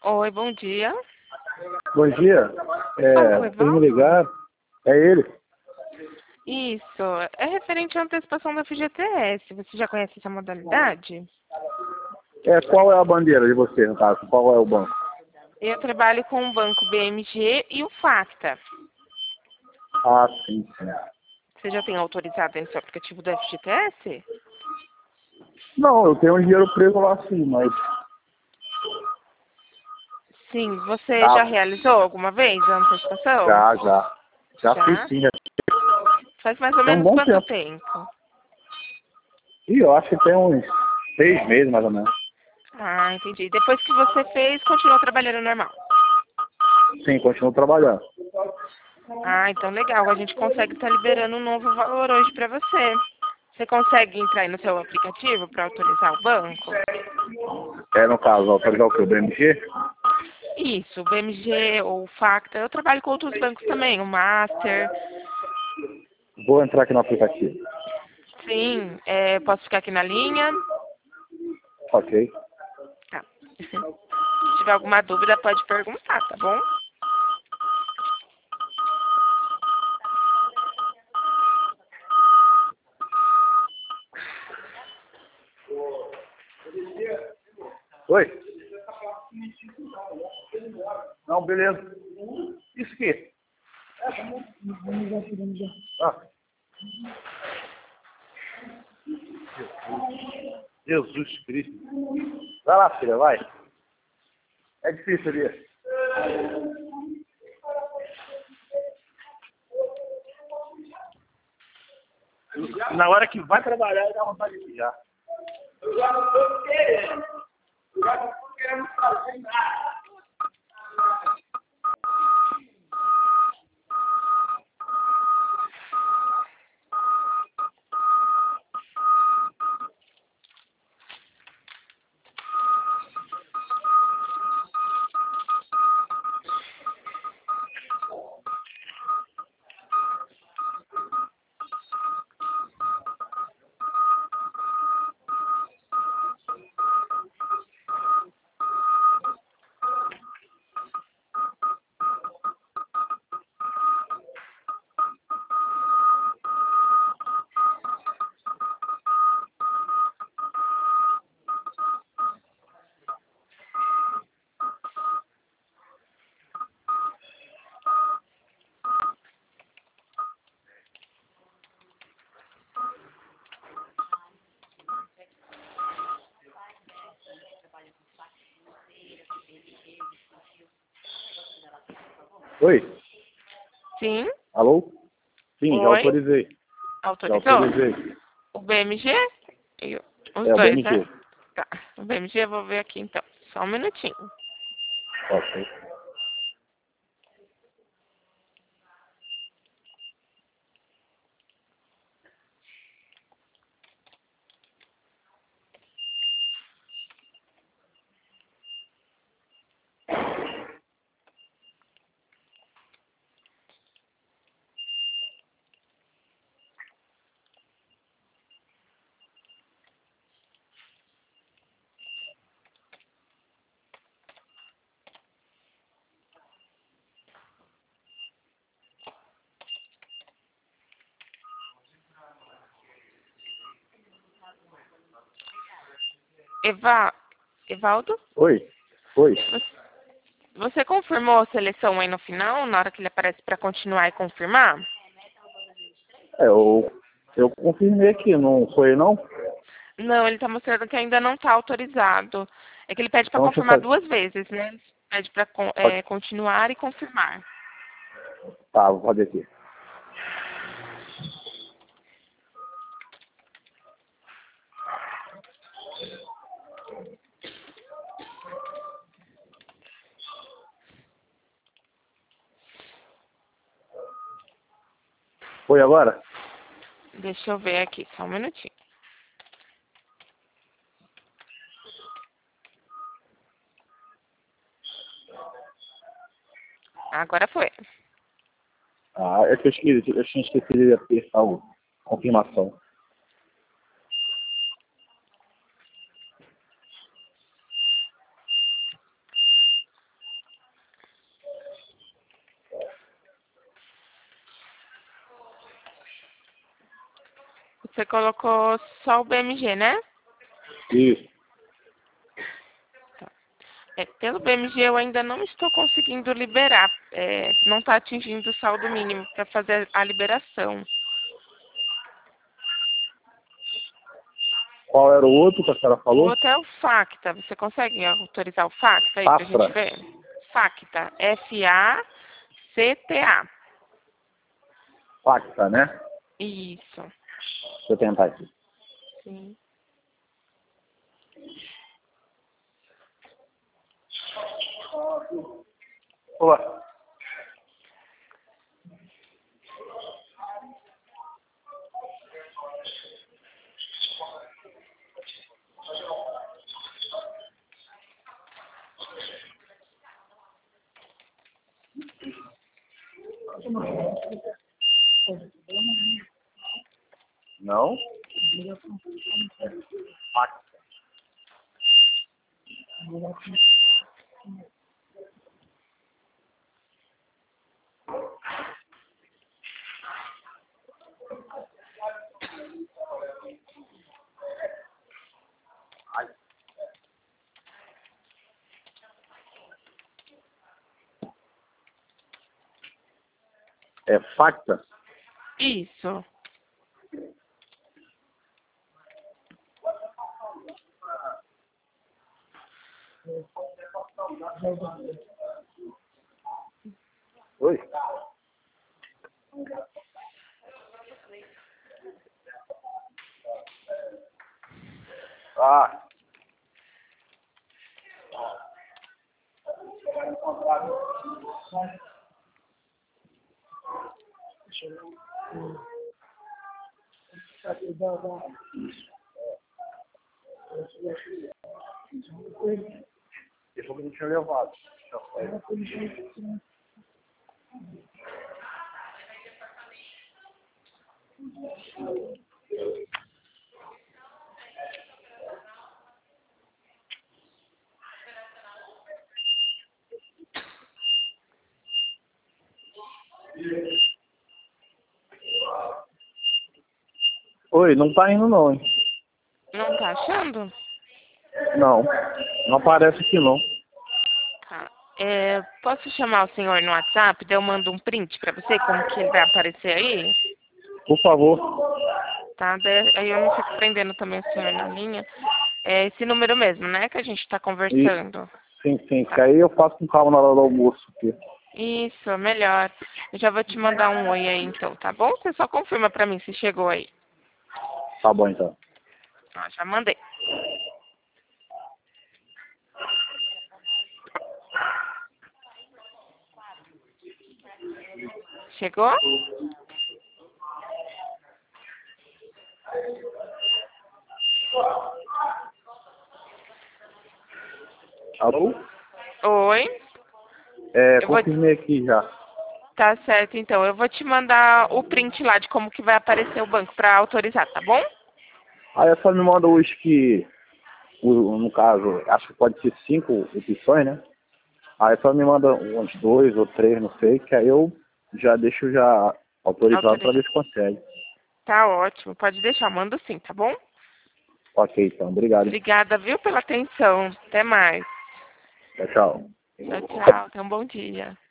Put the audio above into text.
Oi, bom dia. Bom dia. Alô, Vocês me Evaldo? ligaram? É ele? Isso, é referente à antecipação da FGTS. Você já conhece essa modalidade? Qual é a bandeira de você, no caso? Qual é o banco? Eu trabalho com o banco BMG e o Facta. Ah, sim, sim. Você já tem autorizado aí no seu aplicativo do FGTS? Não, eu tenho um dinheiro preso lá sim, mas... Sim, você já Ah, realizou alguma vez a antecipação? já. Já fiz Já? sim, já Faz mais ou tem um menos bom quanto tempo. tempo? Ih, eu acho que tem uns 6 meses, mais ou menos. Ah, entendi. Depois que você fez, continuou trabalhando normal. Sim, continuo trabalhando. Ah, então legal. A gente consegue estar liberando um novo valor hoje para você. Você consegue entrar aí no seu aplicativo para autorizar o banco? No caso, autorizar o quê? O BMG? Isso, o BMG ou o Facta. Eu trabalho com outros bancos também, o Master. Vou entrar aqui no aplicativo. Sim, posso ficar aqui na linha? Ok. Tá. Se tiver alguma dúvida, pode perguntar, tá bom? Oi? Não, beleza. Isso aqui. Ah, Jesus Cristo. Vai lá, filha, vai. É difícil ali. Na hora que vai trabalhar, dá vontade de mijar. Eu já não tô querendo. Eu já não tô querendo fazer nada. Oi? Sim. Alô? Sim, já Oi. autorizei. Já Autorizou? autorizei. O BMG? E os É o dois, né? BMG. Tá. O BMG eu vou ver aqui então. Só um minutinho. Ok. Eva... Evaldo? Oi? Oi? Você confirmou a seleção aí no final, na hora que ele aparece para continuar e confirmar? Eu confirmei aqui, não foi não? Não, ele está mostrando que ainda não está autorizado. É que ele pede para Então deixa eu confirmar fazer. 2 vezes, né? Ele pede para Ok. continuar e confirmar. Tá, vou fazer aqui. Foi agora? Deixa eu ver aqui, só um minutinho. Agora foi. Ah, é que eu tinha esquecido de apertar o confirmação. Você colocou só o BMG, né? Isso. Pelo BMG eu ainda não estou conseguindo liberar. Não está atingindo o saldo mínimo para fazer a liberação. Qual era o outro que a senhora O falou? outro é o FACTA. Você consegue autorizar o FACTA aí pra Safra. gente ver? FACTA. FACTA. Facta, né? Isso. Deixa eu tentar aqui. Sim. Olá. Não? Facta. É facta? Isso. Oi? Ah. Ele falou que não tinha levado. Oi, não tá indo não, hein? Não tá achando? Não. Não aparece aqui não. Tá. Posso chamar o senhor no WhatsApp? Daí eu mando um print pra você, como que ele vai aparecer aí? Por favor. Tá? Aí eu não fico prendendo também o senhor na linha. É esse número mesmo, né? Que a gente tá conversando. Sim, sim. Tá. Que aí eu faço com calma na hora do almoço aqui. Isso, melhor. Eu já vou te mandar um oi aí então, tá bom? Você só confirma pra mim se chegou aí. Tá bom então. Ó, já mandei. Chegou? Alô? Oi. Eu vou... Confirmei aqui já. Tá certo, então. Eu vou te mandar o print lá de como que vai aparecer o banco pra autorizar, tá bom? Aí é só me manda os que, no caso, acho que pode ser 5 opções, né? Aí só me manda uns 2 ou 3, não sei, que aí eu já deixo já autorizado para ver Autorizar. se consegue. Tá ótimo. Pode deixar, mando sim, tá bom? Ok, então. Obrigado. Obrigada, viu, pela atenção. Até mais. Tchau, tchau. Tchau, tchau. Tenha um bom dia.